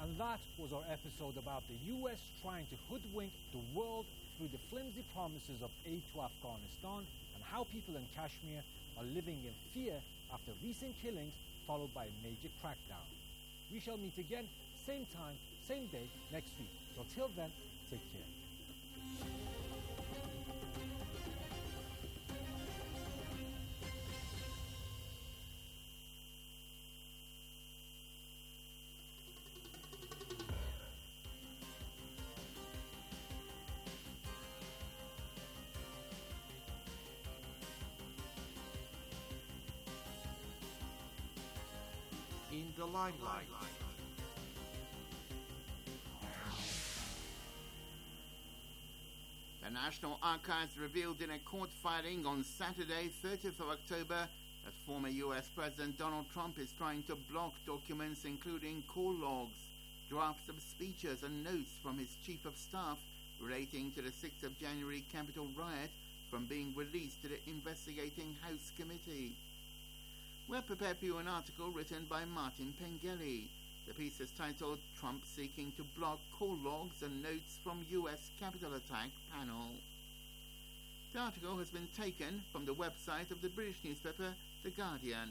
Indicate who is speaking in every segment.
Speaker 1: And that was our episode about the US trying to hoodwink the world through the flimsy promises of aid to Afghanistan, and how people in Kashmir are living in fear after recent killings followed by a major crackdown. We shall meet again, same time, same day, next week. So till then, take care.
Speaker 2: In the limelight. The National Archives revealed in a court filing on Saturday, 30th of October, that former US President Donald Trump is trying to block documents including call logs, drafts of speeches and notes from his chief of staff relating to the 6th of January Capitol riot from being released to the investigating House committee. We're prepared for you an article written by Martin Pengelly. The piece is titled "Trump Seeking to Block Call Logs and Notes from U.S. Capitol Attack Panel." The article has been taken from the website of the British newspaper The Guardian.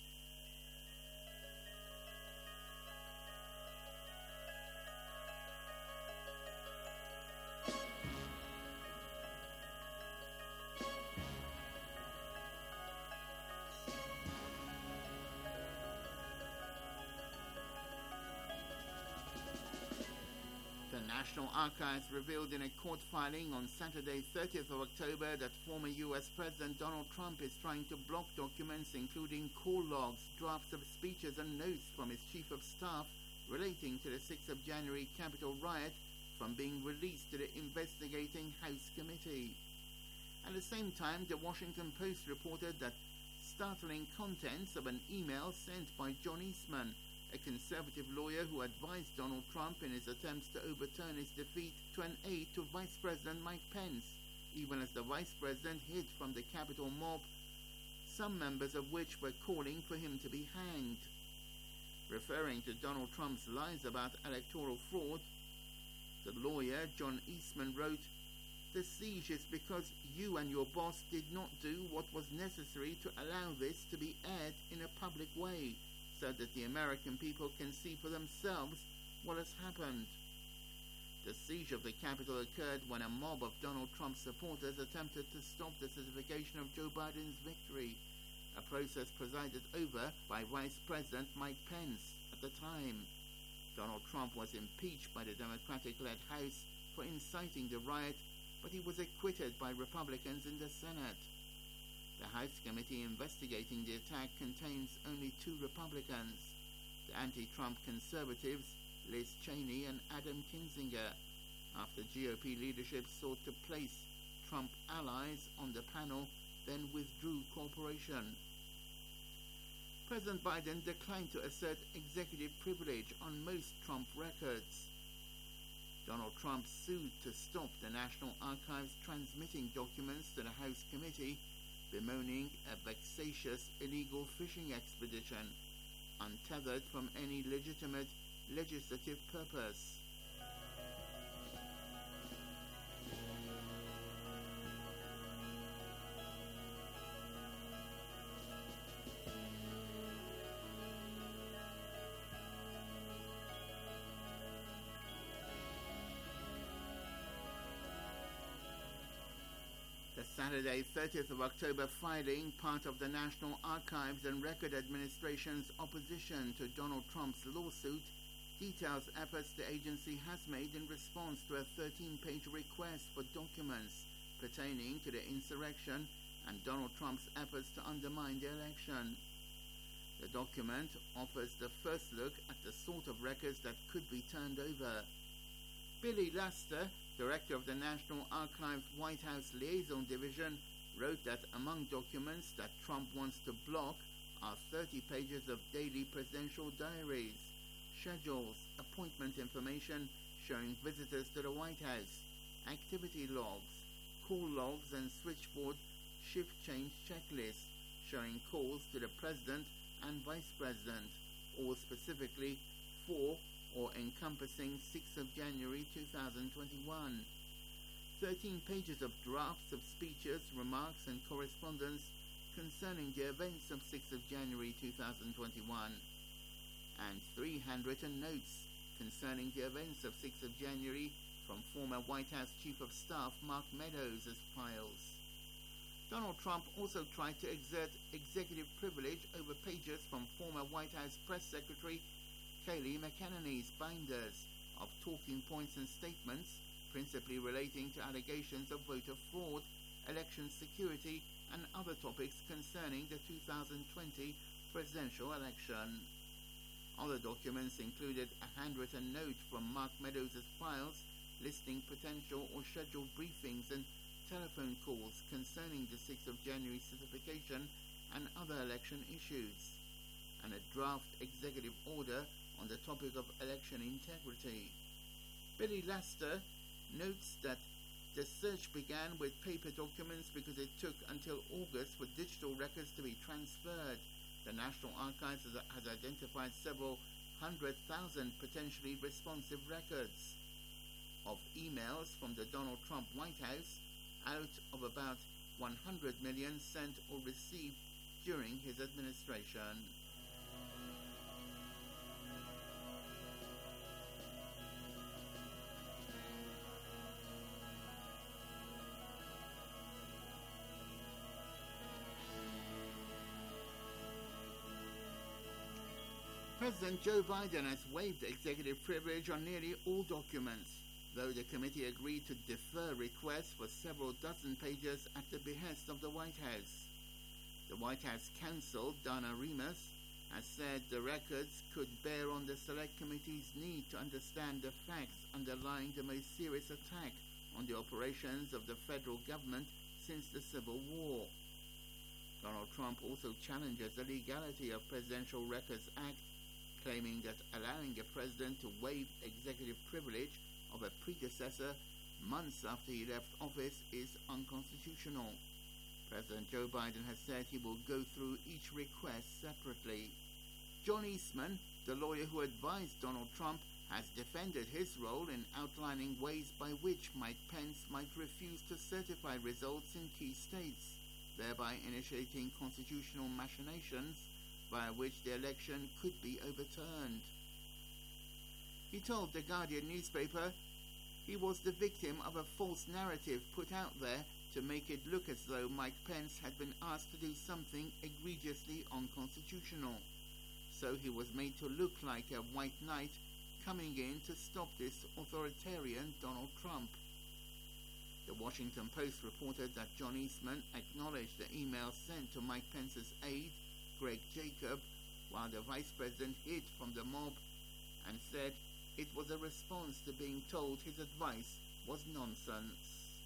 Speaker 2: The National Archives revealed in a court filing on Saturday, 30th of October, that former US President Donald Trump is trying to block documents including call logs, drafts of speeches and notes from his chief of staff relating to the 6th of January Capitol riot from being released to the investigating House committee. At the same time, the Washington Post reported that startling contents of an email sent by John Eastman, a conservative lawyer who advised Donald Trump in his attempts to overturn his defeat, to an aide to Vice President Mike Pence, even as the Vice President hid from the Capitol mob, some members of which were calling for him to be hanged. Referring to Donald Trump's lies about electoral fraud, the lawyer, John Eastman, wrote, "The siege is because you and your boss did not do what was necessary to allow this to be aired in a public way, so that the American people can see for themselves what has happened." The siege of the Capitol occurred when a mob of Donald Trump supporters attempted to stop the certification of Joe Biden's victory, a process presided over by Vice President Mike Pence at the time. Donald Trump was impeached by the Democratic-led House for inciting the riot, but he was acquitted by Republicans in the Senate. The House committee investigating the attack contains only 2 Republicans, the anti-Trump conservatives Liz Cheney and Adam Kinzinger, after GOP leadership sought to place Trump allies on the panel, then withdrew cooperation. President Biden declined to assert executive privilege on most Trump records. Donald Trump sued to stop the National Archives transmitting documents to the House committee, bemoaning a vexatious illegal fishing expedition, untethered from any legitimate legislative purpose. The Saturday, 30th of October filing, part of the National Archives and Record Administration's opposition to Donald Trump's lawsuit, details efforts the agency has made in response to a 13-page request for documents pertaining to the insurrection and Donald Trump's efforts to undermine the election. The document offers the first look at the sort of records that could be turned over. Billy Laster, director of the National Archives White House Liaison Division, wrote that among documents that Trump wants to block are 30 pages of daily presidential diaries, schedules, appointment information showing visitors to the White House, activity logs, call logs and switchboard shift change checklists showing calls to the president and vice president, or specifically 4 or encompassing 6th of January 2021. 13 pages of drafts of speeches, remarks and correspondence concerning the events of 6th of January 2021, and 3 handwritten notes concerning the events of 6th of January from former White House Chief of Staff Mark Meadows as files. Donald Trump also tried to exert executive privilege over pages from former White House Press Secretary Kayleigh McEnany's binders of talking points and statements, principally relating to allegations of voter fraud, election security, and other topics concerning the 2020 presidential election. Other documents included a handwritten note from Mark Meadows' files listing potential or scheduled briefings and telephone calls concerning the 6th of January certification and other election issues, and a draft executive order on the topic of election integrity. Billy Laster notes that the search began with paper documents because it took until August for digital records to be transferred. The National Archives has identified several 100,000 potentially responsive records of emails from the Donald Trump White House out of about 100 million sent or received during his administration. President Joe Biden has waived executive privilege on nearly all documents, though the committee agreed to defer requests for several dozen pages at the behest of the White House. The White House counsel, Donna Remus, has said the records could bear on the Select Committee's need to understand the facts underlying the most serious attack on the operations of the federal government since the Civil War. Donald Trump also challenges the legality of Presidential Records Act, claiming that allowing a president to waive executive privilege of a predecessor months after he left office is unconstitutional. President Joe Biden has said he will go through each request separately. John Eastman, the lawyer who advised Donald Trump, has defended his role in outlining ways by which Mike Pence might refuse to certify results in key states, thereby initiating constitutional machinations by which the election could be overturned. He told the Guardian newspaper he was the victim of a false narrative put out there to make it look as though Mike Pence had been asked to do something egregiously unconstitutional. So he was made to look like a white knight coming in to stop this authoritarian Donald Trump. The Washington Post reported that John Eastman acknowledged the email sent to Mike Pence's aide, Greg Jacob, while the vice president hid from the mob, and said it was a response to being told his advice was nonsense.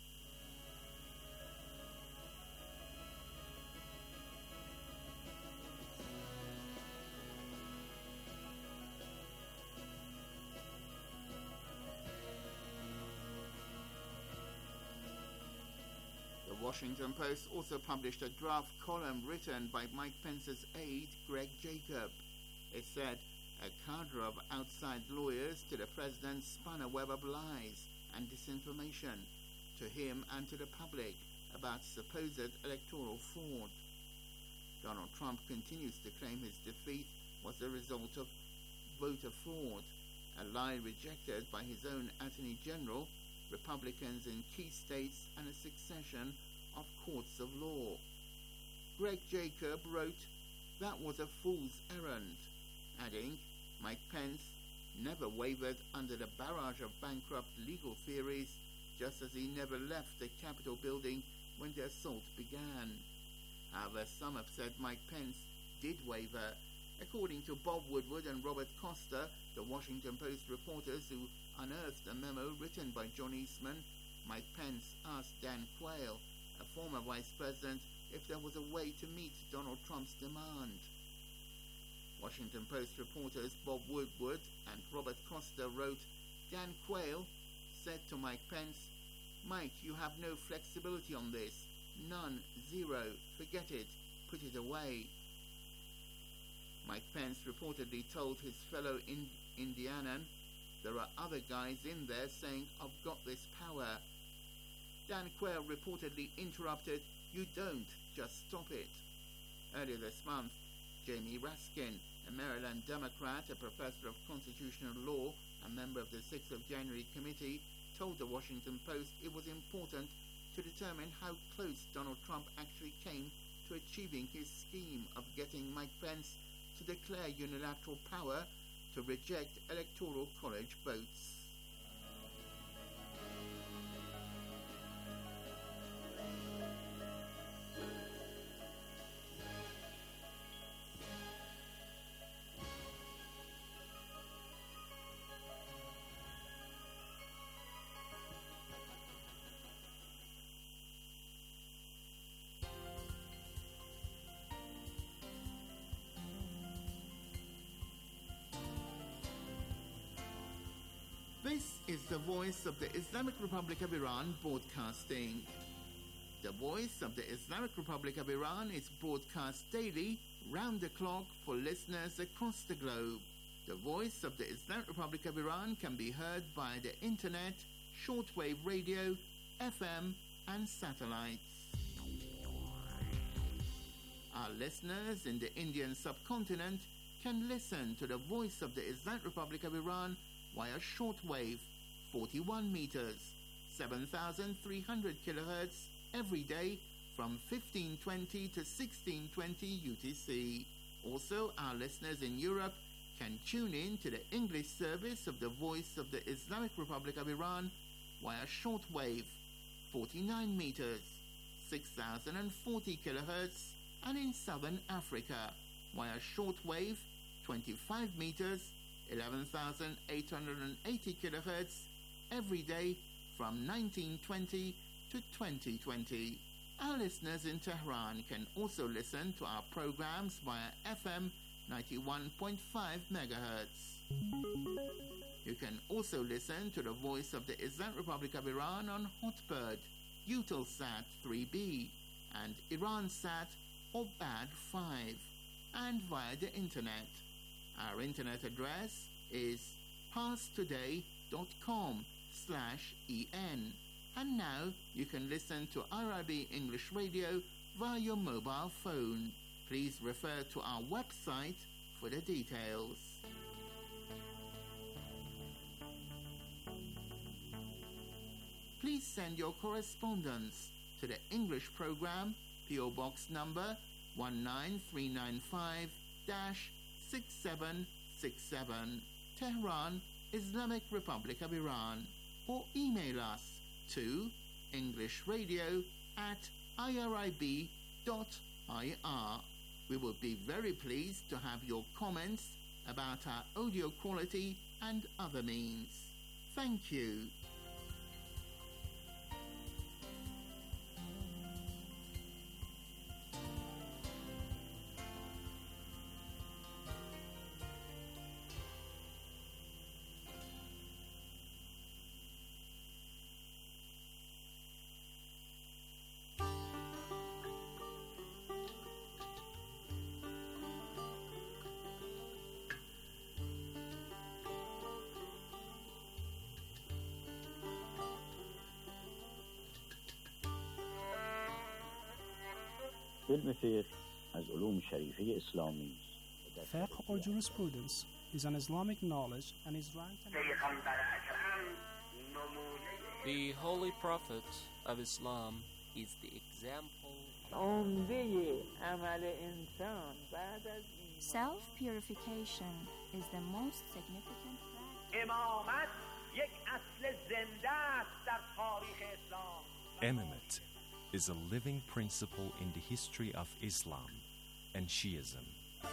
Speaker 2: The Washington Post also published a draft column written by Mike Pence's aide, Greg Jacob. It said, a cadre of outside lawyers to the president spun a web of lies and disinformation to him and to the public about supposed electoral fraud. Donald Trump continues to claim his defeat was the result of voter fraud, a lie rejected by his own Attorney General, Republicans in key states, and a succession of courts of law. Greg Jacob wrote, "That was a fool's errand," adding, Mike Pence never wavered under the barrage of bankrupt legal theories, just as he never left the Capitol building when the assault began. However, some have said Mike Pence did waver. According to Bob Woodward and Robert Costa, the Washington Post reporters who unearthed a memo written by John Eastman, Mike Pence asked Dan Quayle, a former vice president, if there was a way to meet Donald Trump's demand. Washington Post reporters Bob Woodward and Robert Costa wrote, Dan Quayle said to Mike Pence, "Mike, you have no flexibility on this. None, zero. Forget it. Put it away." Mike Pence reportedly told his fellow Indiana. There are other guys in there saying, I've got this power. Dan Quayle reportedly interrupted, you don't, just stop it. Earlier this month, Jamie Raskin, a Maryland Democrat, a professor of constitutional law, a member of the 6th of January committee, told the Washington Post it was important to determine how close Donald Trump actually came to achieving his scheme of getting Mike Pence to declare unilateral power to reject Electoral College votes. This is the voice of the Islamic Republic of Iran broadcasting. The voice of the Islamic Republic of Iran is broadcast daily, round the clock, for listeners across the globe. The voice of the Islamic Republic of Iran can be heard by the internet, shortwave radio, FM, and satellites. Our listeners in the Indian subcontinent can listen to the voice of the Islamic Republic of Iran via shortwave, 41 meters, 7,300 kilohertz, every day from 1520 to 1620 UTC. Also, our listeners in Europe can tune in to the English service of the Voice of the Islamic Republic of Iran via shortwave, 49 meters, 6,040 kilohertz, and in Southern Africa via shortwave, 25 meters, 11,880 kilohertz, every day from 1920 to 2020. Our listeners in Tehran can also listen to our programs via FM 91.5 megahertz. You can also listen to the Voice of the Islamic Republic of Iran on Hotbird, Eutelsat 3B, and Iransat or BAD 5, and via the internet. Our internet address is parstoday.com/en. And now you can listen to IRIB English Radio via your mobile phone. Please refer to our website for the details. Please send your correspondence to the English program, PO Box number 19395-6767, Tehran, Islamic Republic of Iran, or email us to englishradio@irib.ir. We will be very pleased to have your comments about our audio quality and other means. Thank you.
Speaker 3: علم فقه از علوم شریفه اسلامی.
Speaker 4: Fiqh or jurisprudence is an Islamic knowledge and is ranked.
Speaker 5: The Holy Prophet of Islam is the example.
Speaker 6: Self-purification is the most significant
Speaker 7: Imamate is a living principle in the history of Islam and Shiism.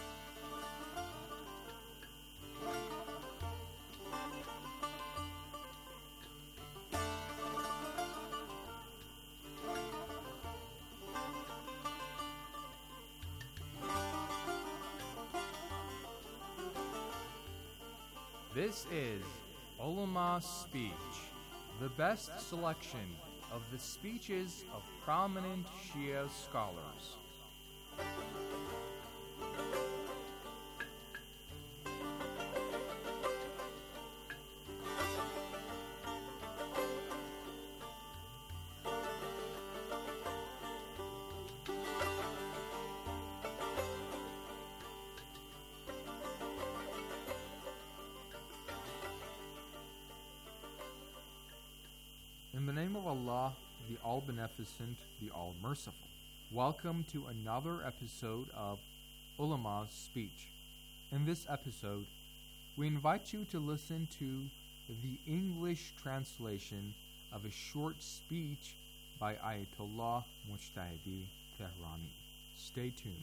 Speaker 8: This is Ulama Speech, the best selection of the speeches of prominent Shia scholars. Allah, the All-Beneficent, the All-Merciful. Welcome to another episode of Ulama's Speech. In this episode, we invite you to listen to the English translation of a short speech by Ayatollah Mujtahidi Tehrani. Stay tuned.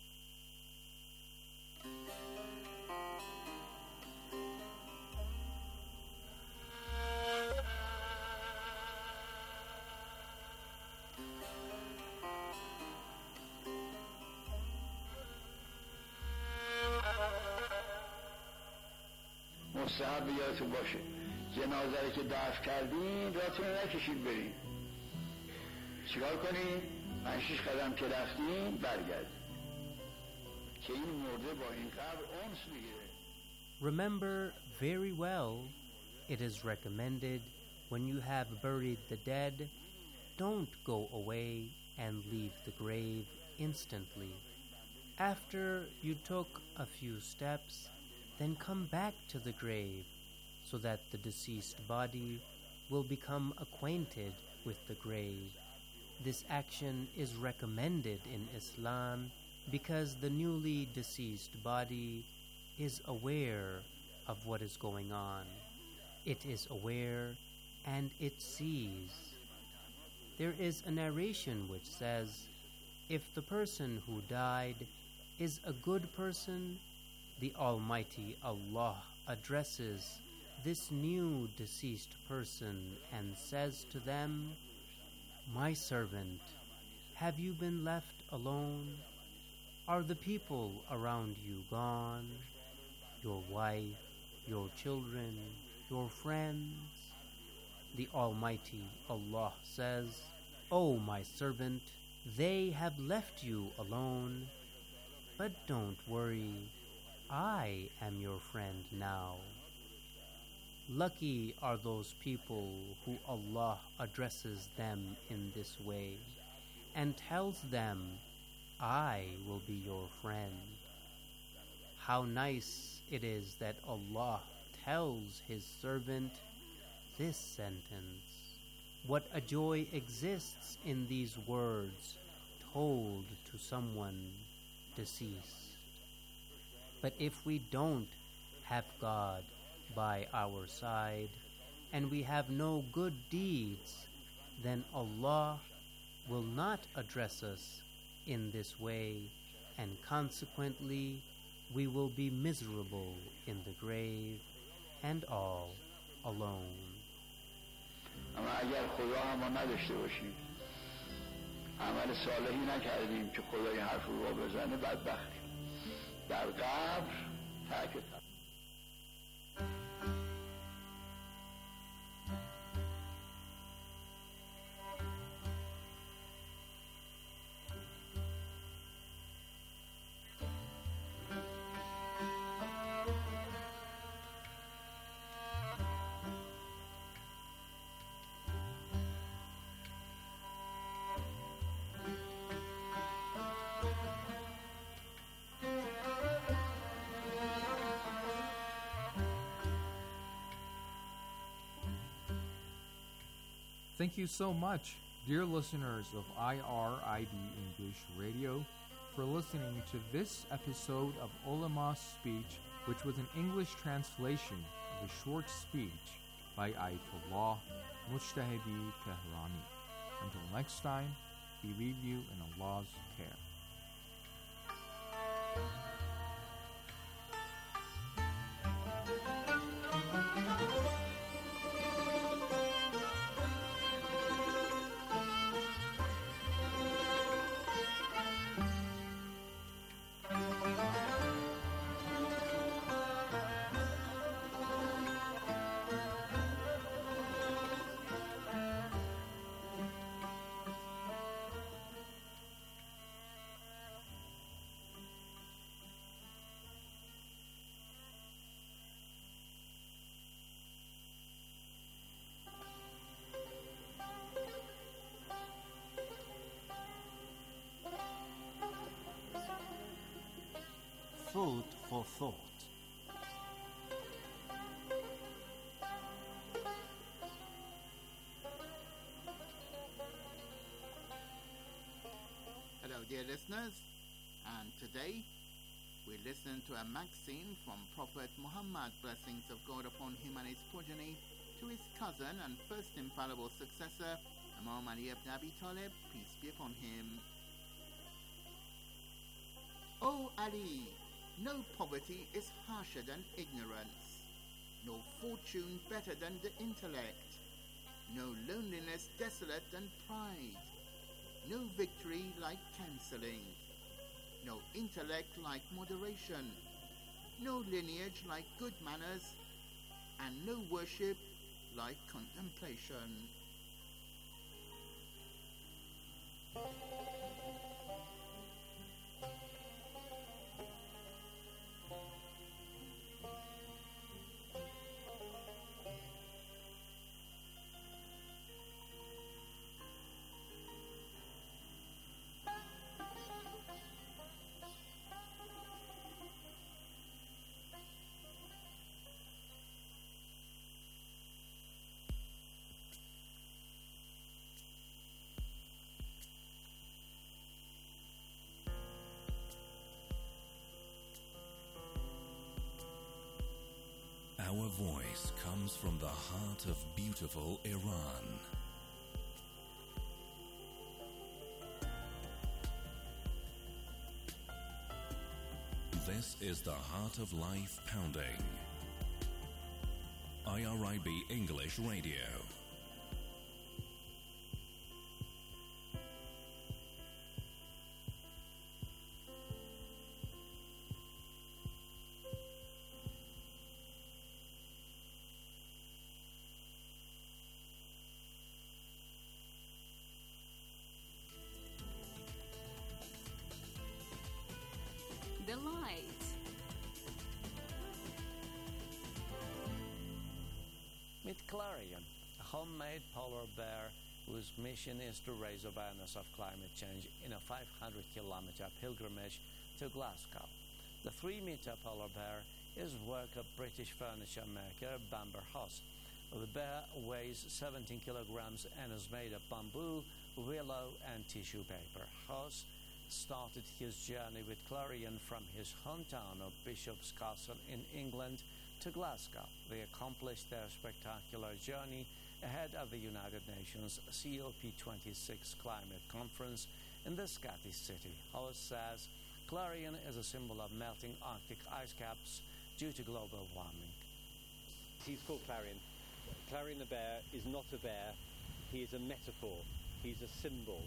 Speaker 9: مستحب یادتون باشه جنازه رو که دفن کردین راتون رو نکشید برین چیکار کنین 5-6 قدم که رفتین برگردین که این مرده با این قبر انس میگیره.
Speaker 10: Remember very well, it is recommended when you have buried the dead, don't go away and leave the grave instantly. After you took a few steps, then come back to the grave so that the deceased body will become acquainted with the grave. This action is recommended in Islam because the newly deceased body is aware of what is going on. It is aware and it sees. There is a narration which says, if the person who died is a good person, the Almighty Allah addresses this new deceased person and says to them, "My servant, have you been left alone? Are the people around you gone? Your wife, your children, your friends?" The Almighty Allah says, "O my servant, they have left you alone, but don't worry. I am your friend now." Lucky are those people who Allah addresses them in this way and tells them, "I will be your friend." How nice it is that Allah tells His servant this sentence. What a joy exists in these words told to someone deceased. But if we don't have God by our side and we have no good deeds, then Allah will not address us in this way, and consequently we will be miserable in the grave and all alone.
Speaker 9: اما اگر خدا هم ما نداشته باشیم عمل صالحی نکردیم که خدا این حرف رو بزنه بدبختیم در قبر تک تک.
Speaker 8: Thank you so much, dear listeners of IRIB English Radio, for listening to this episode of Ulama's Speech, which was an English translation of a short speech by Ayatollah Mujtahidi Tehrani. Until next time, we leave you in Allah's care.
Speaker 11: Food for thought.
Speaker 2: Hello, dear listeners, and today we listen to a maxim from Prophet Muhammad, blessings of God upon him and his progeny, to his cousin and first infallible successor, Imam Ali ibn Abi Talib, peace be upon him. O Ali, no poverty is harsher than ignorance, no fortune better than the intellect, no loneliness desolate than pride, no victory like cancelling, no intellect like moderation, no lineage like good manners, and no worship like contemplation.
Speaker 11: Our voice comes from the heart of beautiful Iran. This is the Heart of Life Pounding. IRIB English Radio.
Speaker 6: The light.
Speaker 12: Meet Clarion, a homemade polar bear whose mission is to raise awareness of climate change in a 500-kilometer pilgrimage to Glasgow. The 3-meter polar bear is work of British furniture maker Bamber House. The bear weighs 17 kilograms and is made of bamboo, willow and tissue paper. House started his journey with Clarion from his hometown of Bishop's Castle in England to Glasgow. They accomplished their spectacular journey ahead of the United Nations COP26 climate conference in the Scottish city. House says Clarion is a symbol of melting Arctic ice caps due to global warming.
Speaker 13: He's called Clarion. Clarion the bear is not a bear, he is a metaphor, he's a symbol.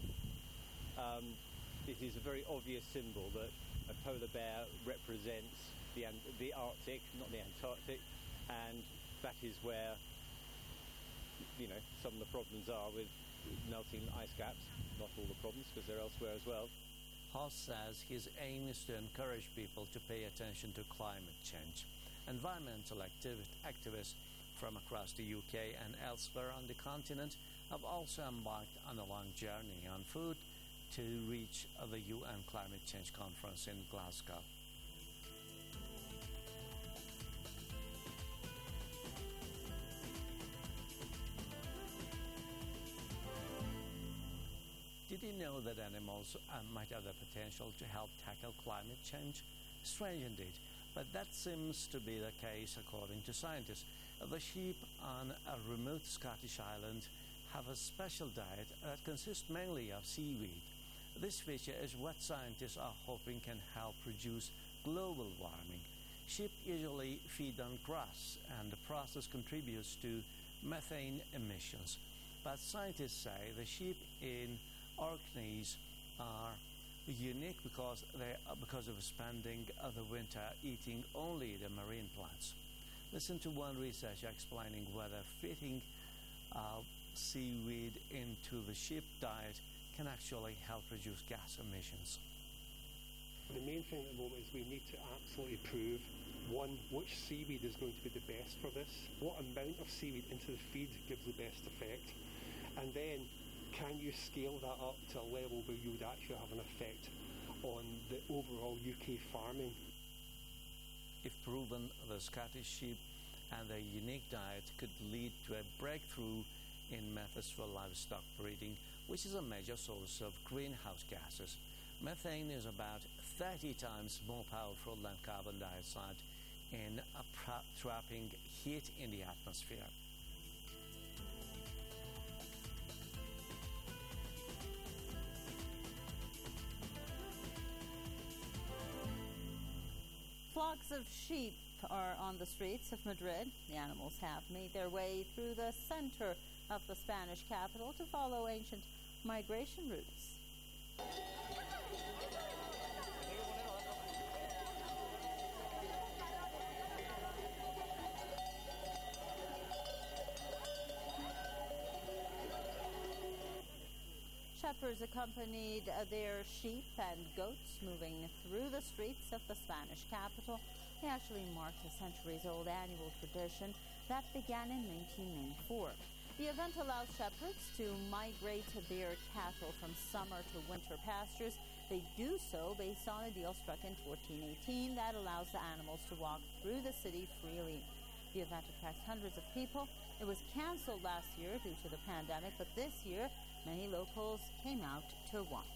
Speaker 13: It is a very obvious symbol that a polar bear represents the Arctic, not the Antarctic, and that is where, you know, some of the problems are with melting ice caps. Not all the problems, because they're elsewhere as well.
Speaker 12: Hoss says his aim is to encourage people to pay attention to climate change. Environmental activists from across the UK and elsewhere on the continent have also embarked on a long journey on foot to reach the UN Climate Change Conference in Glasgow. Did you know that animals might have the potential to help tackle climate change? Strange indeed, but that seems to be the case according to scientists. The sheep on a remote Scottish island have a special diet that consists mainly of seaweed. This feature is what scientists are hoping can help reduce global warming. Sheep usually feed on grass, and the process contributes to methane emissions. But scientists say the sheep in Orkneys are unique because of spending the winter eating only the marine plants. Listen to one researcher explaining whether fitting seaweed into the sheep diet can actually help reduce gas emissions.
Speaker 14: The main thing at the moment is we need to absolutely prove, one, which seaweed is going to be the best for this, what amount of seaweed into the feed gives the best effect, and then can you scale that up to a level where you would actually have an effect on the overall UK farming.
Speaker 12: If proven, the Scottish sheep and their unique diet could lead to a breakthrough in methods for livestock breeding, which is a major source of greenhouse gases. Methane is about 30 times more powerful than carbon dioxide in trapping heat in the atmosphere.
Speaker 15: Flocks of sheep are on the streets of Madrid. The animals have made their way through the center of the Spanish capital to follow ancient migration routes. Shepherds accompanied their sheep and goats moving through the streets of the Spanish capital. They actually marked a centuries-old annual tradition that began in 1994. The event allows shepherds to migrate their cattle from summer to winter pastures. They do so based on a deal struck in 1418 that allows the animals to walk through the city freely. The event attracts hundreds of people. It was canceled last year due to the pandemic, but this year many locals came out to watch.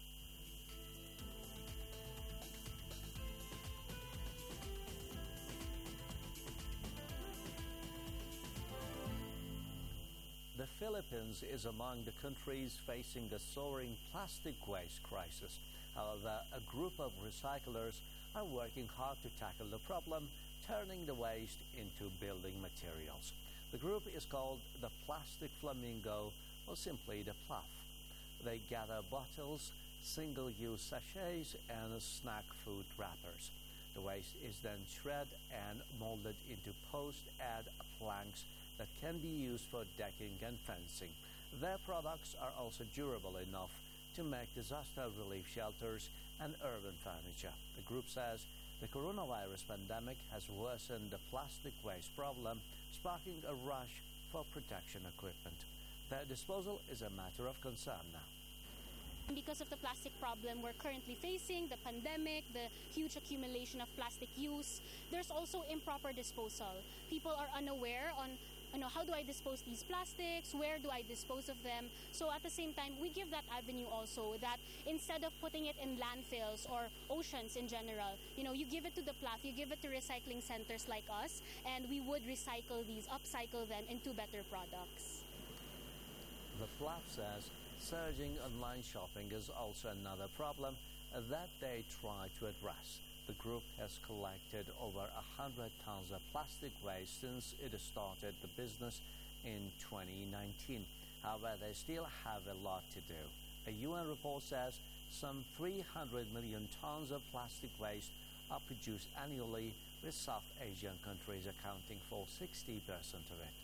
Speaker 12: The Philippines is among the countries facing a soaring plastic waste crisis. However, a group of recyclers are working hard to tackle the problem, turning the waste into building materials. The group is called the Plastic Flamingo, or simply the PLAF. They gather bottles, single-use sachets, and snack food wrappers. The waste is then shredded and molded into post-ed planks that can be used for decking and fencing. Their products are also durable enough to make disaster relief shelters and urban furniture. The group says the coronavirus pandemic has worsened the plastic waste problem, sparking a rush for protection equipment. Their disposal is a matter of concern now.
Speaker 16: Because of the plastic problem we're currently facing, the pandemic, the huge accumulation of plastic use, there's also improper disposal. People are unaware on how do I dispose these plastics, where do I dispose of them. So at the same time, we give that avenue also, that instead of putting it in landfills or oceans in general, you give it to the PLAF, you give it to recycling centers like us, and we would recycle these, upcycle them into better products.
Speaker 12: The PLAF says surging online shopping is also another problem that they try to address. The group has collected over 100 tons of plastic waste since it started the business in 2019. However, they still have a lot to do. A UN report says some 300 million tons of plastic waste are produced annually, with South Asian countries accounting for 60% of it.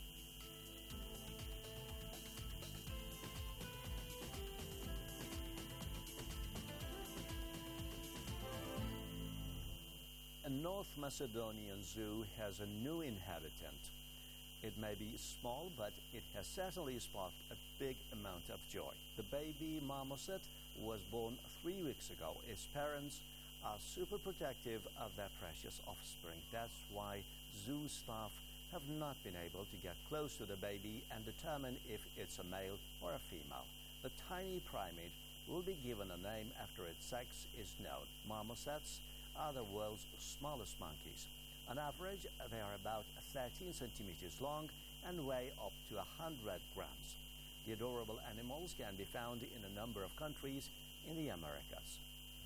Speaker 12: A North Macedonian zoo has a new inhabitant. It may be small, but it has certainly sparked a big amount of joy. The baby marmoset was born 3 weeks ago. Its parents are super protective of their precious offspring. That's why zoo staff have not been able to get close to the baby and determine if it's a male or a female. The tiny primate will be given a name after its sex is known. Marmosets are the world's smallest monkeys. On average, they are about 13 centimeters long and weigh up to 100 grams. The adorable animals can be found in a number of countries in the Americas.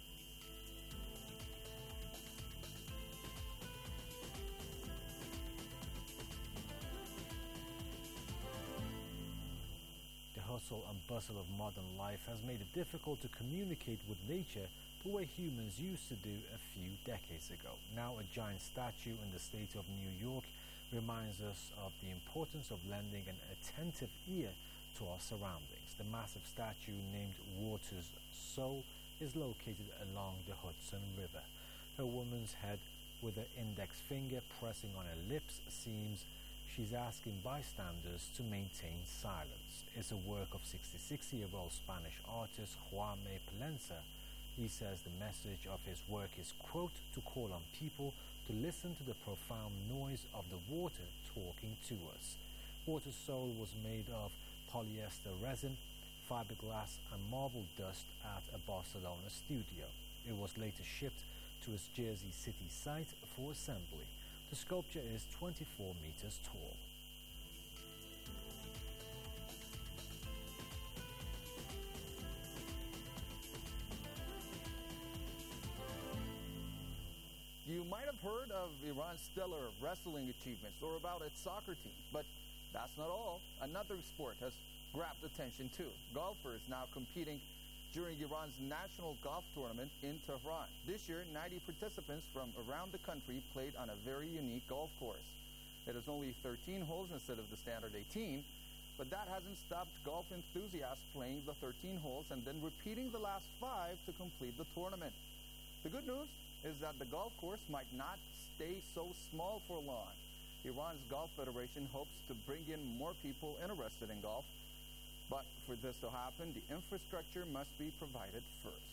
Speaker 1: The hustle and bustle of modern life has made it difficult to communicate with nature the way humans used to do a few decades ago. Now a giant statue in the state of New York reminds us of the importance of lending an attentive ear to our surroundings. The massive statue named Water's Soul is located along the Hudson River. A woman's head with her index finger pressing on her lips seems she's asking bystanders to maintain silence. It's a work of 66-year-old Spanish artist Jaume Palencia. He says the message of his work is, quote, to call on people to listen to the profound noise of the water talking to us. Water's Soul was made of polyester resin, fiberglass and marble dust at a Barcelona studio. It was later shipped to its Jersey City site for assembly. The sculpture is 24 meters tall.
Speaker 17: You might have heard of Iran's stellar wrestling achievements or about its soccer team, but that's not all. Another sport has grabbed attention too. Golfers now competing during Iran's national golf tournament in Tehran. This year, 90 participants from around the country played on a very unique golf course. It has only 13 holes instead of the standard 18, but that hasn't stopped golf enthusiasts playing the 13 holes and then repeating the last 5 to complete the tournament. The good news is that the golf course might not stay so small for long. Iran's Golf Federation hopes to bring in more people interested in golf, but for this to happen, the infrastructure must be provided first.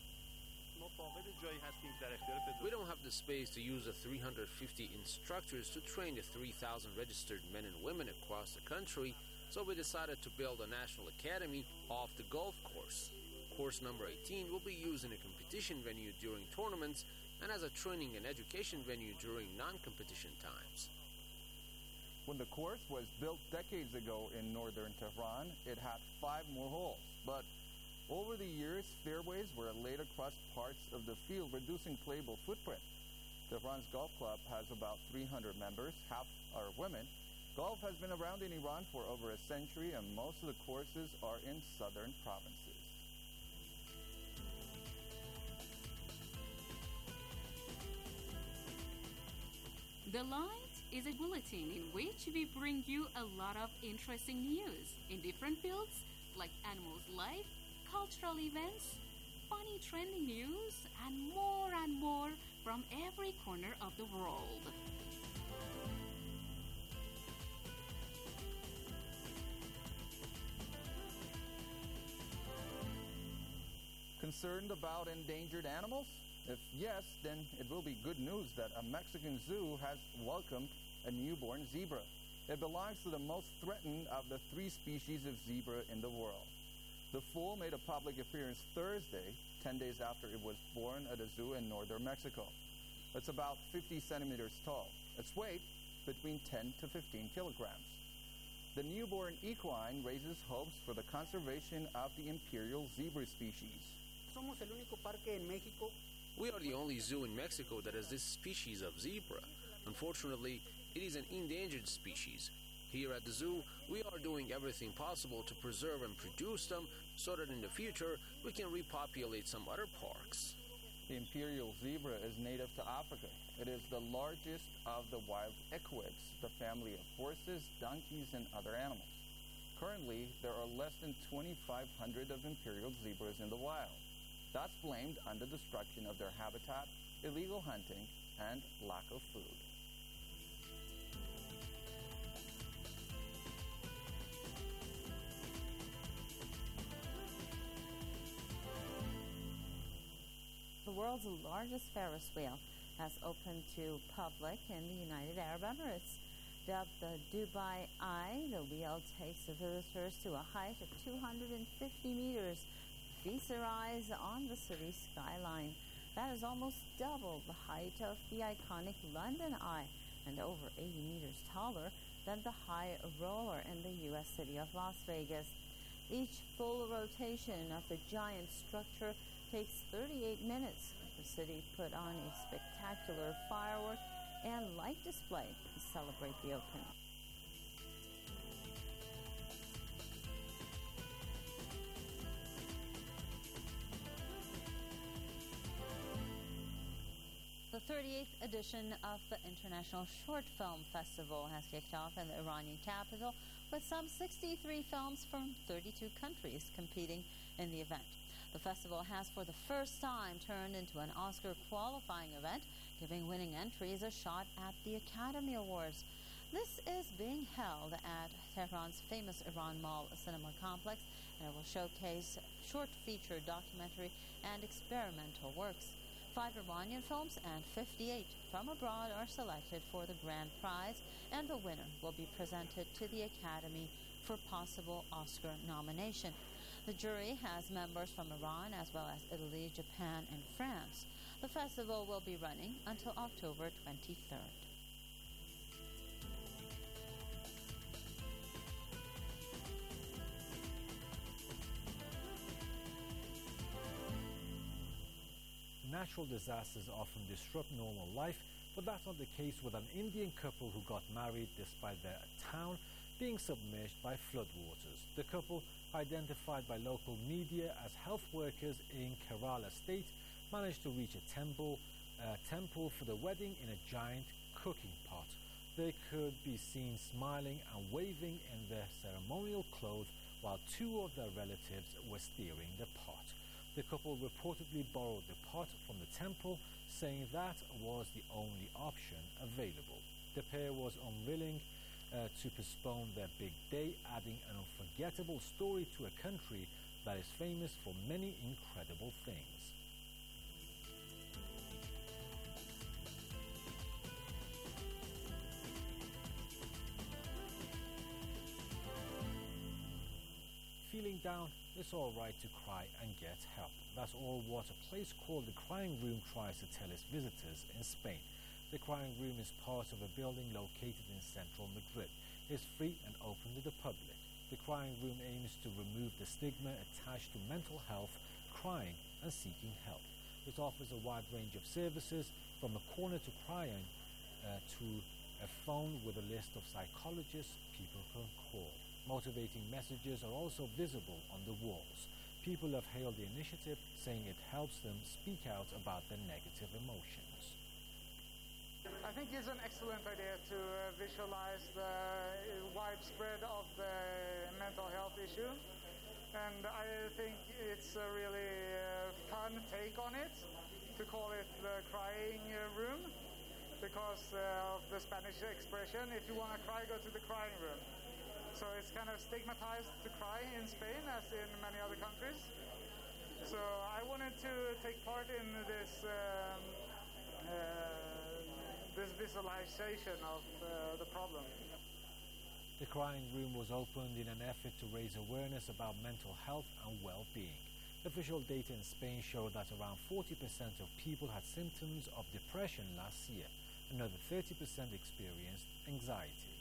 Speaker 18: We don't have the space to use the 350 instructors to train the 3,000 registered men and women across the country, so we decided to build a national academy off the golf course. Course number 18 will be used in a competition venue during tournaments and as a training and education venue during non-competition times.
Speaker 17: When the course was built decades ago in northern Tehran, it had 5 more holes. But over the years, fairways were laid across parts of the field, reducing playable footprint. Tehran's golf club has about 300 members, half are women. Golf has been around in Iran for over a century, and most of the courses are in southern provinces.
Speaker 6: The Light is a bulletin in which we bring you a lot of interesting news in different fields like animals' life, cultural events, funny trending news, and more from every corner of the world.
Speaker 17: Concerned about endangered animals? If yes, then it will be good news that a Mexican zoo has welcomed a newborn zebra. It belongs to the most threatened of the 3 species of zebra in the world. The foal made a public appearance Thursday, 10 days after it was born at a zoo in northern Mexico. It's about 50 centimeters tall. Its weight between 10 to 15 kilograms. The newborn equine raises hopes for the conservation of the imperial zebra species.
Speaker 19: Somos el único parque en México.
Speaker 18: We are the only zoo in Mexico that has this species of zebra. Unfortunately, it is an endangered species. Here at the zoo, we are doing everything possible to preserve and produce them so that in the future we can repopulate some other parks.
Speaker 17: The imperial zebra is native to Africa. It is the largest of the wild equids, the family of horses, donkeys, and other animals. Currently, there are less than 2,500 of imperial zebras in the wild. That's blamed on the destruction of their habitat, illegal hunting, and lack of food.
Speaker 15: The world's largest Ferris wheel has opened to public in the United Arab Emirates. Dubbed the Dubai Eye, the wheel takes the visitors to a height of 250 meters. Feast their eyes on the city's skyline. That is almost double the height of the iconic London Eye and over 80 meters taller than the High Roller in the U.S. city of Las Vegas. Each full rotation of the giant structure takes 38 minutes. The city put on a spectacular firework and light display to celebrate the opening. The 38th edition of the International Short Film Festival has kicked off in the Iranian capital with some 63 films from 32 countries competing in the event. The festival has for the first time turned into an Oscar qualifying event, giving winning entries a shot at the Academy Awards. This is being held at Tehran's famous Iran Mall Cinema Complex, and it will showcase short feature, documentary, and experimental works. 5 Iranian films and 58 from abroad are selected for the grand prize, and the winner will be presented to the Academy for possible Oscar nomination. The jury has members from Iran as well as Italy, Japan, and France. The festival will be running until October 23rd.
Speaker 1: Natural disasters often disrupt normal life, but that's not the case with an Indian couple who got married despite their town being submerged by floodwaters. The couple, identified by local media as health workers in Kerala state, managed to reach a temple for the wedding in a giant cooking pot. They could be seen smiling and waving in their ceremonial clothes while two of their relatives were steering the pot. The couple reportedly borrowed the pot from the temple, saying that was the only option available. The pair was unwilling to postpone their big day, adding an unforgettable story to a country that is famous for many incredible things. Feeling down, it's all right to cry and get help. That's all what a place called the Crying Room tries to tell its visitors in Spain. The Crying Room is part of a building located in central Madrid. It's free and open to the public. The Crying Room aims to remove the stigma attached to mental health, crying, and seeking help. It offers a wide range of services, from a corner to crying to a phone with a list of psychologists people can call. Motivating messages are also visible on the walls. People have hailed the initiative, saying it helps them speak out about their negative emotions.
Speaker 20: I think it's an excellent idea to visualize the widespread of the mental health issue, and I think it's a really fun take on it to call it the Crying Room, because of the Spanish expression, if you want to cry, go to the crying room. So it's kind of stigmatized to cry in Spain, as in many other countries. So I wanted to take part in this this visualization of the problem.
Speaker 1: The Crying Room was opened in an effort to raise awareness about mental health and well-being. Official data in Spain showed that around 40% of people had symptoms of depression last year. Another 30% experienced anxiety.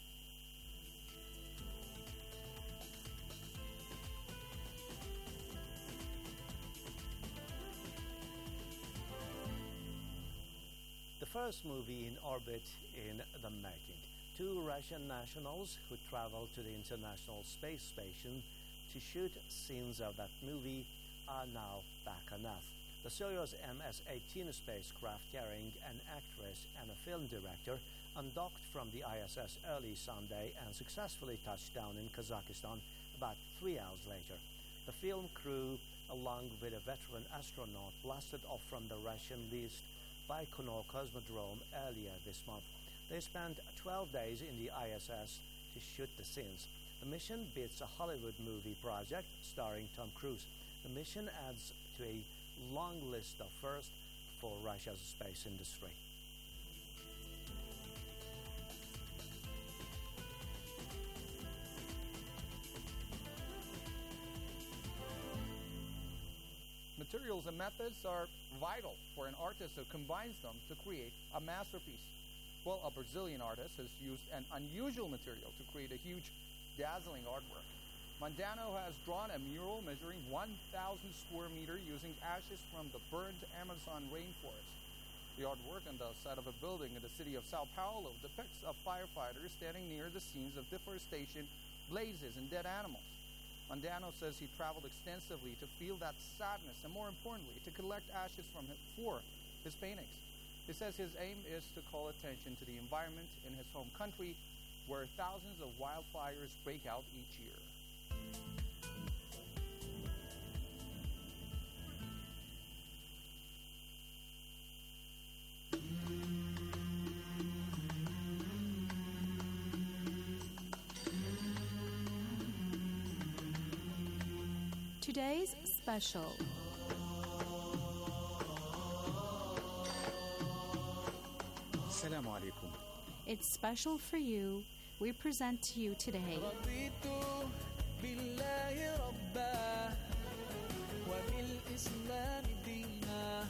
Speaker 12: The first movie in orbit in the making. Two Russian nationals who traveled to the International Space Station to shoot scenes of that movie are now back on Earth. The Soyuz MS-18 spacecraft carrying an actress and a film director undocked from the ISS early Sunday and successfully touched down in Kazakhstan about 3 hours later. The film crew, along with a veteran astronaut, blasted off from the Russian-leased Baikonur Cosmodrome earlier this month. They spent 12 days in the ISS to shoot the scenes. The mission beats a Hollywood movie project starring Tom Cruise. The mission adds to a long list of firsts for Russia's space industry.
Speaker 17: Materials and methods are vital for an artist who combines them to create a masterpiece. Well, a Brazilian artist has used an unusual material to create a huge, dazzling artwork. Mondano has drawn a mural measuring 1,000 square meters using ashes from the burned Amazon rainforest. The artwork on the side of a building in the city of Sao Paulo depicts a firefighter standing near the scenes of deforestation, blazes, and dead animals. Mondano says he traveled extensively to feel that sadness and, more importantly, to collect ashes for his paintings. He says his aim is to call attention to the environment in his home country, where thousands of wildfires break out each year.
Speaker 21: Today's special.
Speaker 22: Assalamu alaikum.
Speaker 21: It's special for you. We present to you today
Speaker 3: وبالإسلام دينا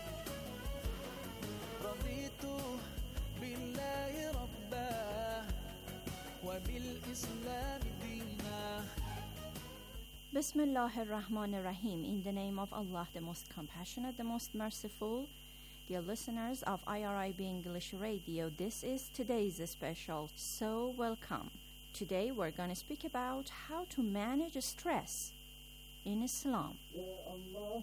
Speaker 3: رضيت بالله ربا وبالإسلام دينا.
Speaker 4: Bismillah ar-Rahman ar-Rahim. In the name of Allah, the most compassionate, the most merciful. Dear listeners of IRIB English Radio, this is today's special. So welcome. Today we're going to speak about how to manage stress in Islam.
Speaker 3: يا الله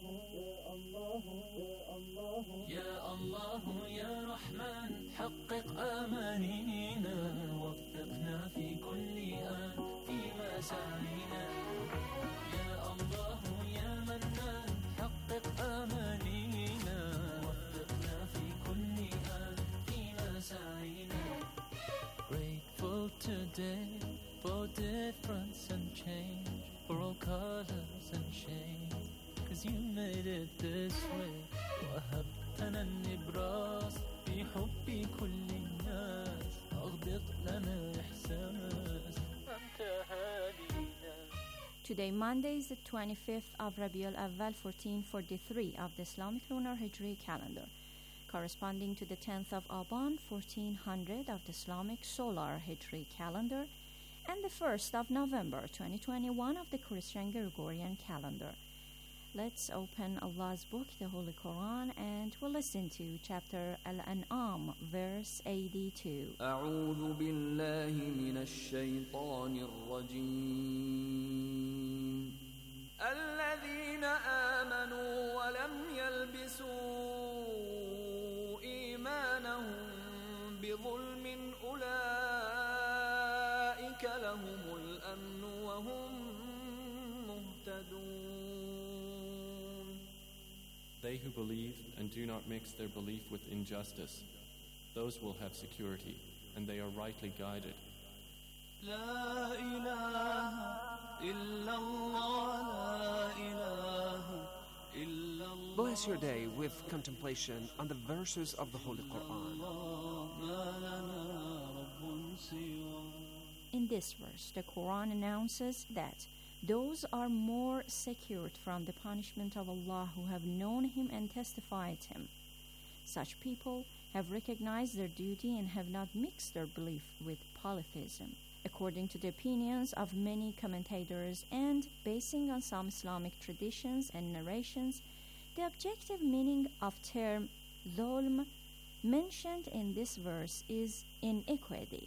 Speaker 3: يا رحمن حقق آمانينا وفقنا في كل آن في مساعينا. يا الله يا منان حقق آمانينا وفقنا في كل آن في مساعينا. Grateful today for difference and change, for all colors and shades, 'cause you made it this way. وهبتنا النبراس بحب كل الناس أغبط لنا إحساس أنت هادينا.
Speaker 4: Today, Monday, is the 25th of Rabiul Awwal 1443 of the Islamic Lunar Hijri calendar, corresponding to the 10th of Aban 1400 of the Islamic Solar Hijri calendar, and the 1st of November 2021 of the Christian Gregorian calendar. Let's open Allah's book, the Holy Quran, and we'll listen to chapter Al-An'am, verse 82.
Speaker 3: أعوذ بالله من الشيطان الرجيم. الذين آمنوا ولم يلبسوا إيمانهم بظلم أولئك لهم الأمن وهم مهتدون.
Speaker 23: They who believe and do not mix their belief with injustice, those will have security, and they are rightly guided.
Speaker 3: لا إله إلا الله لا إله إلا الله.
Speaker 24: Bless your day with contemplation on the verses of the Holy Quran.
Speaker 4: In this verse, the Quran announces that those are more secured from the punishment of Allah who have known Him and testified Him. Such people have recognized their duty and have not mixed their belief with polytheism. According to the opinions of many commentators and basing on some Islamic traditions and narrations, the objective meaning of term dhulm mentioned in this verse is inequity.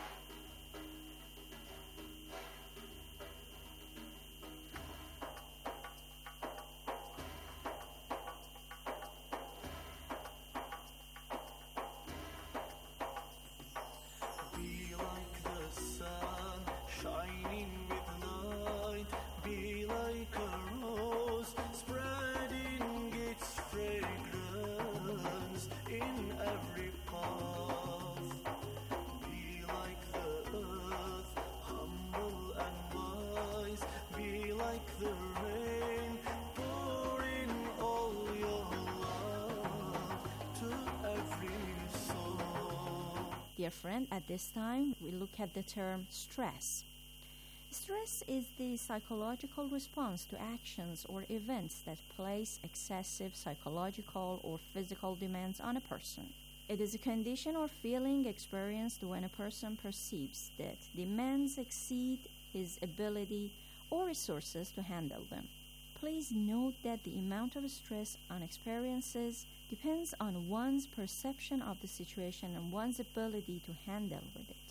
Speaker 4: Dear friend, at this time, we look at the term stress. Stress is the psychological response to actions or events that place excessive psychological or physical demands on a person. It is a condition or feeling experienced when a person perceives that demands exceed his ability or resources to handle them. Please note that the amount of stress on experiences depends on one's perception of the situation and one's ability to handle with it.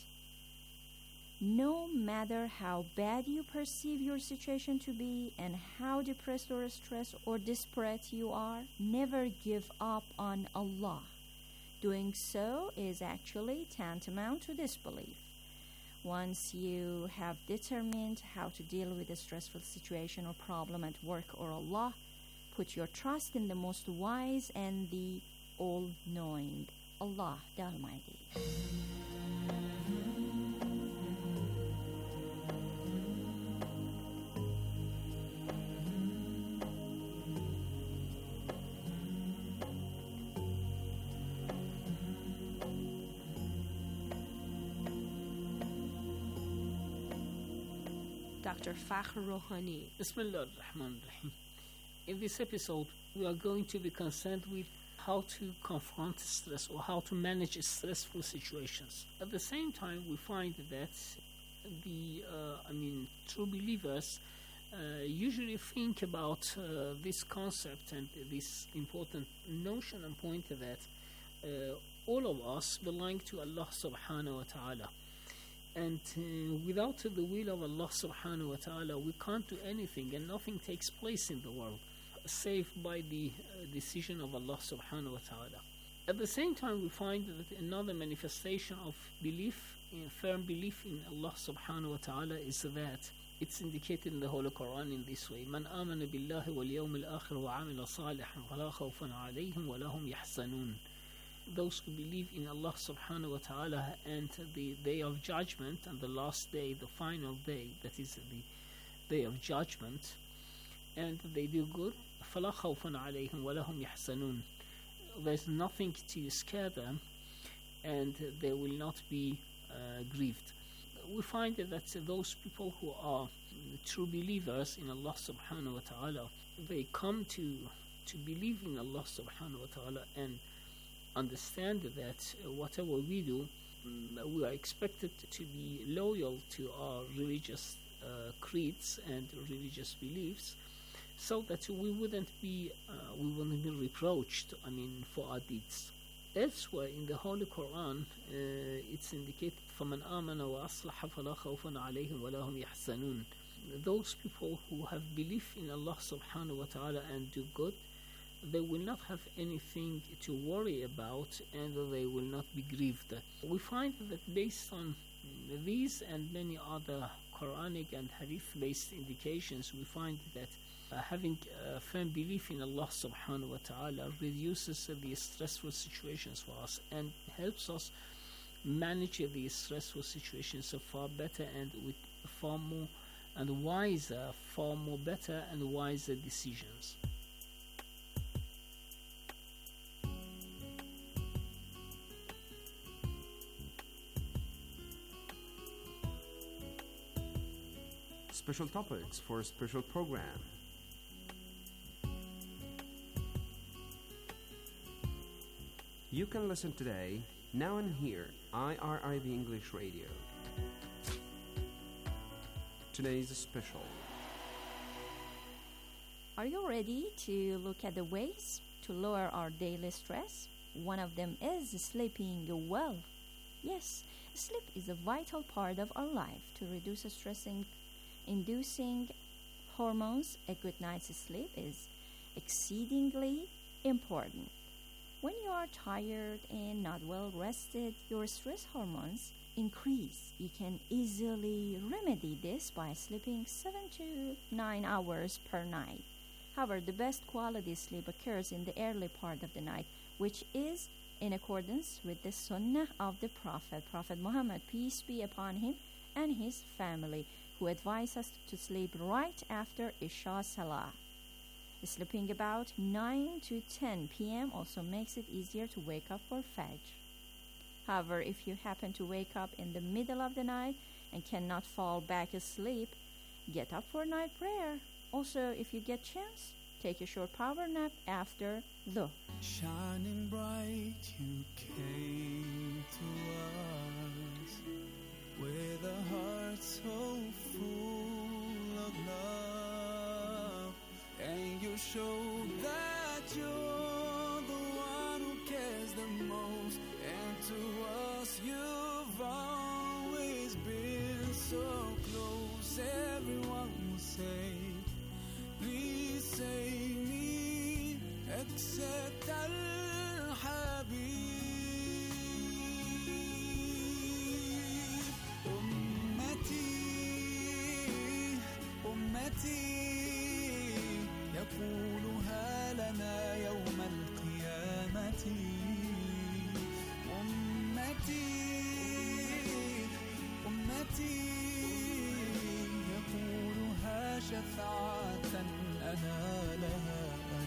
Speaker 4: No matter how bad you perceive your situation to be and how depressed or stressed or desperate you are, never give up on Allah. Doing so is actually tantamount to disbelief. Once you have determined how to deal with a stressful situation or problem at work or Allah, put your trust in the most wise and the all-knowing, Allah the Almighty.
Speaker 25: Dr. Fakhr Rouhani.
Speaker 26: Bismillah ar-Rahman ar-Rahim.
Speaker 5: In this episode, we are going to be concerned with how to confront stress or how to manage stressful situations. At the same time, we find that the true believers usually think about this concept and this important notion and point that all of us belong to Allah subhanahu wa ta'ala. And without the will of Allah subhanahu wa ta'ala, we can't do anything, and nothing takes place in the world save by the decision of Allah subhanahu wa ta'ala. At the same time, we find that another manifestation of firm belief in Allah subhanahu wa ta'ala is that it's indicated in the Holy Quran in this way: Man amana billahi wal yawmil akhir wa amila salihan fala khawfun alayhim wa lahum yahzanun. Those who believe in Allah subhanahu wa ta'ala and the day of judgment and the last day, the final day, that is the day of judgment, and they do good, فَلَا خَوْفٌ عَلَيْهِمْ وَلَهُمْ يَحْزَنُونَ. There's nothing to scare them, and they will not be grieved. We find that those people who are true believers in Allah subhanahu wa ta'ala, they come to believe in Allah subhanahu wa ta'ala and understand that whatever we do, we are expected to be loyal to our religious creeds and religious beliefs, so that we wouldn't be reproached for our deeds. Elsewhere in the Holy Quran, it's indicated فَمَنْ آمَنَ وَأَصْلَحَ فَلَا خَوْفٌ عَلَيْهِمْ وَلَا هُمْ يَحْزَنُونَ. Those people who have belief in Allah subhanahu wa ta'ala and do good, they will not have anything to worry about, and they will not be grieved. We find that based on these and many other Quranic and Hadith-based indications, we find that having a firm belief in Allah subhanahu wa ta'ala reduces the stressful situations for us and helps us manage the stressful situations far better and with far more better and wiser decisions.
Speaker 24: Special topics for a special program. You can listen today, now and here, IRIB English Radio. Today's special.
Speaker 4: Are you ready to look at the ways to lower our daily stress? One of them is sleeping well. Yes, sleep is a vital part of our life to reduce stress-inducing hormones. A good night's sleep is exceedingly important. When you are tired and not well rested, your stress hormones increase. You can easily remedy this by sleeping 7 to 9 hours per night. However, the best quality sleep occurs in the early part of the night, which is in accordance with the sunnah of the Prophet Muhammad, peace be upon him, and his family, who advise us to sleep right after Isha Salah. Sleeping about 9 to 10 p.m. also makes it easier to wake up for Fajr. However, if you happen to wake up in the middle of the night and cannot fall back asleep, get up for night prayer. Also, if you get chance, take a short power nap after Dhuhr.
Speaker 3: Shining bright, you came to us with a heart so full of love, and you showed that you're the one who cares the most, and to us you've always been so close. Everyone will say, please save me, except Al-Habib. أمتي يقولها لنا يوم القيامة. أمتي يقولها شفاعة أنا لها.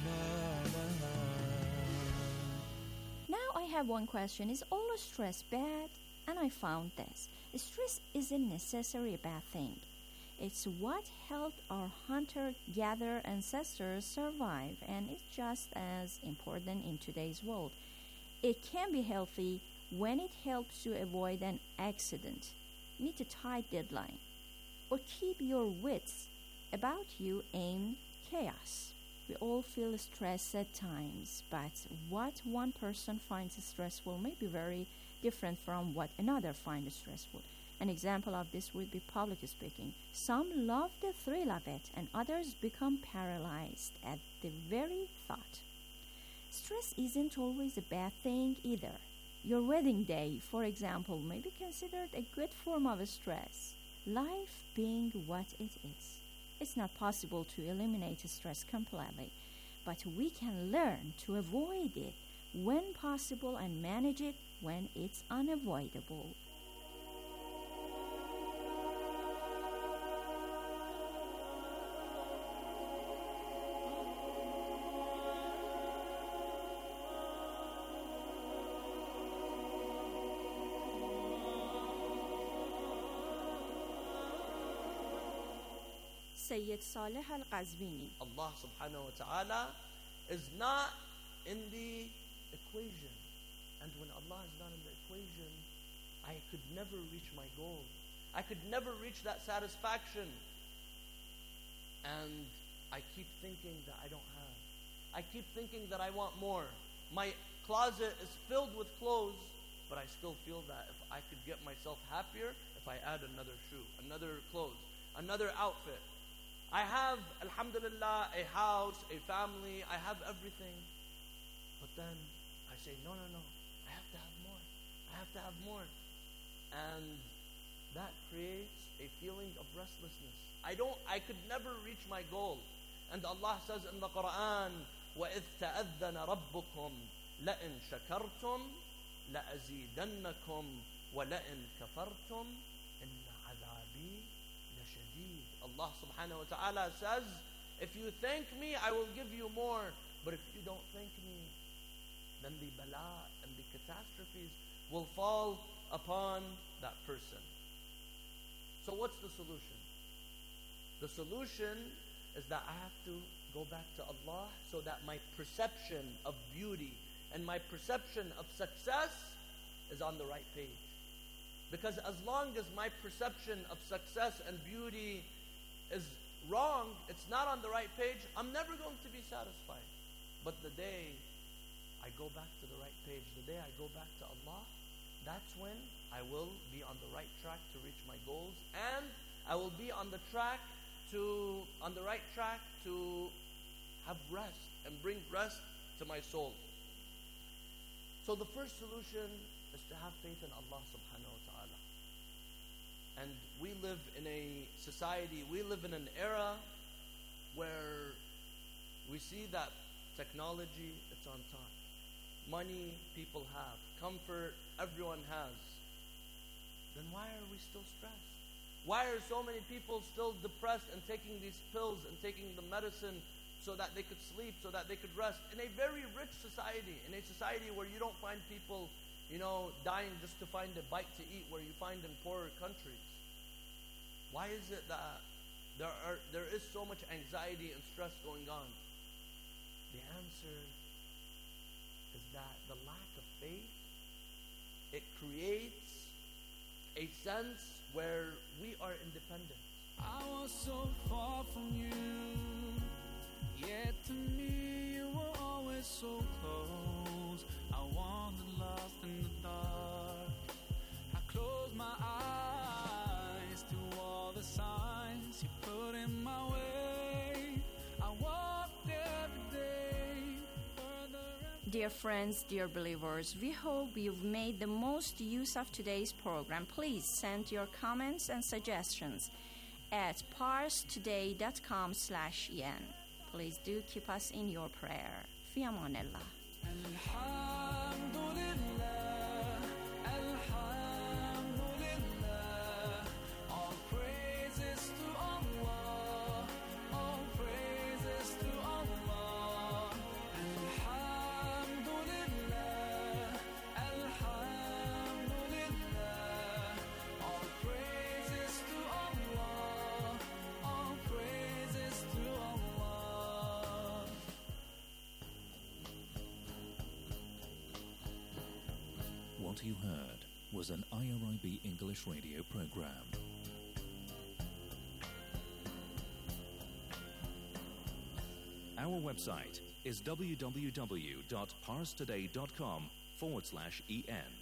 Speaker 4: Now I have one question. Is all stress bad? And I found this. Stress isn't necessarily a bad thing. It's what helped our hunter-gatherer ancestors survive, and it's just as important in today's world. It can be healthy when it helps you avoid an accident, meet a tight deadline, or keep your wits about you in chaos. We all feel stress at times, but what one person finds stressful may be very different from what another finds stressful. An example of this would be public speaking. Some love the thrill of it, and others become paralyzed at the very thought. Stress isn't always a bad thing either. Your wedding day, for example, may be considered a good form of stress. Life being what it is. It's not possible to eliminate stress completely, but we can learn to avoid it when possible and manage it when it's unavoidable. Sayyid Saleh Al-Qazwini.
Speaker 7: Allah subhanahu wa ta'ala is not in the equation. And when Allah is not in the equation, I could never reach my goal. I could never reach that satisfaction. And I keep thinking that I don't have. I keep thinking that I want more. My closet is filled with clothes, but I still feel that if I could get myself happier, if I add another shoe, another clothes, another outfit. I have, alhamdulillah, a house, a family, I have everything. But then I say, no, I have to have more. I have to have more. And that creates a feeling of restlessness. I could never reach my goal. And Allah says in the Quran, وَإِذْ تَأَذَّنَ رَبُّكُمْ لَإِن شَكَرْتُمْ لَأَزِيدَنَّكُمْ وَلَإِن كَفَرْتُمْ إِنَّ عَذَابِي لَشَدِيدٌ. Allah subhanahu wa ta'ala says, if you thank me, I will give you more. But if you don't thank me, then the bala and the catastrophes will fall upon that person. So what's the solution? The solution is that I have to go back to Allah so that my perception of beauty and my perception of success is on the right page. Because as long as my perception of success and beauty is wrong, it's not on the right page, I'm never going to be satisfied. But the day I go back to the right page, the day I go back to Allah, that's when I will be on the right track to reach my goals, and I will be on the right track to have rest and bring rest to my soul. So the first solution is to have faith in Allah subhanahu wa ta'ala. And we live in a society, we live in an era where we see that technology, it's on top. Money, people have. Comfort, everyone has. Then why are we still stressed? Why are so many people still depressed and taking these pills and taking the medicine so that they could sleep, so that they could rest? In a very rich society, in a society where you don't find people, dying just to find a bite to eat, where you find in poorer countries. Why is it that there is so much anxiety and stress going on? The answer is that the lack of faith, it creates a sense where we are independent.
Speaker 3: I was so far from you, yet to me you were always so close. I wandered lost in the dark. I closed my eyes to all the signs you put in my way. I walked every day.
Speaker 4: Dear friends, dear believers, we hope you've made the most use of today's program. Please send your comments and suggestions at parstoday.com/yen. Please do keep us in your prayer. Fi amanillah.
Speaker 3: All praises to Allah, all praises to Allah. Alhamdulillah, alhamdulillah. All praises to Allah,
Speaker 11: What you heard was an IRIB English radio program. Our website is www.parstoday.com/en.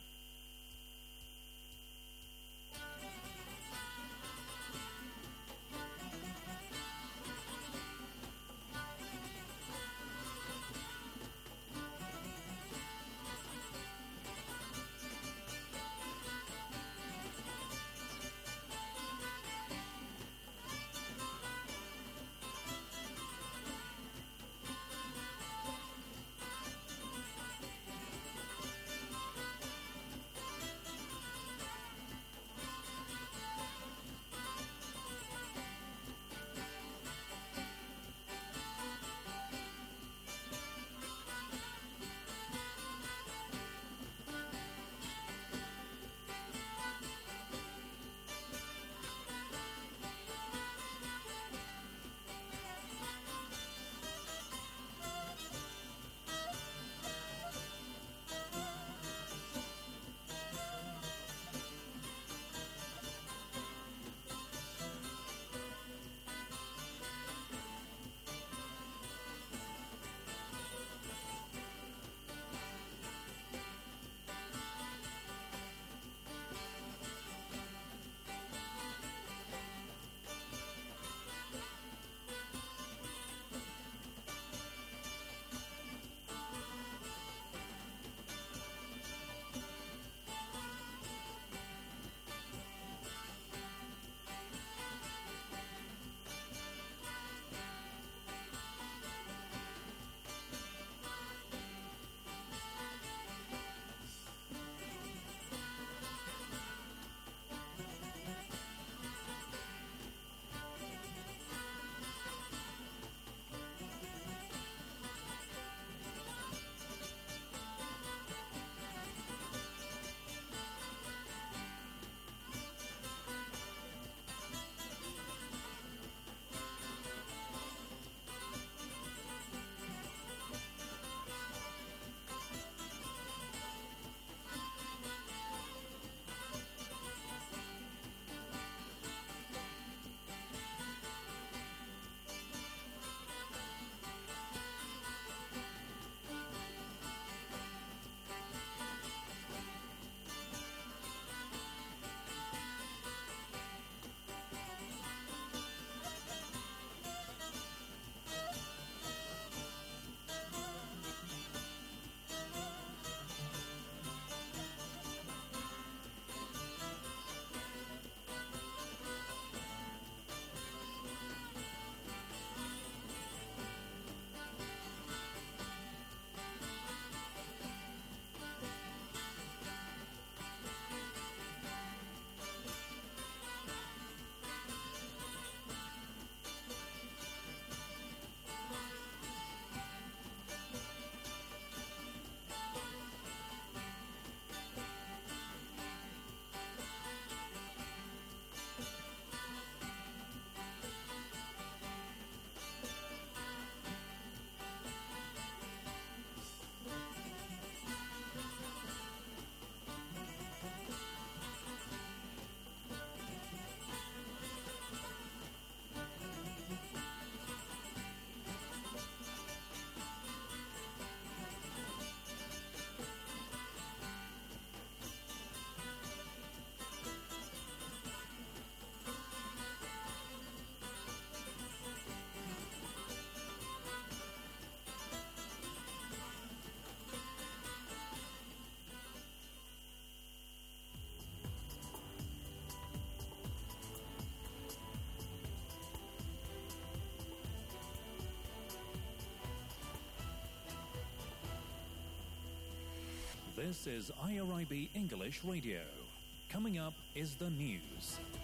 Speaker 11: This is IRIB English Radio. Coming up is the news.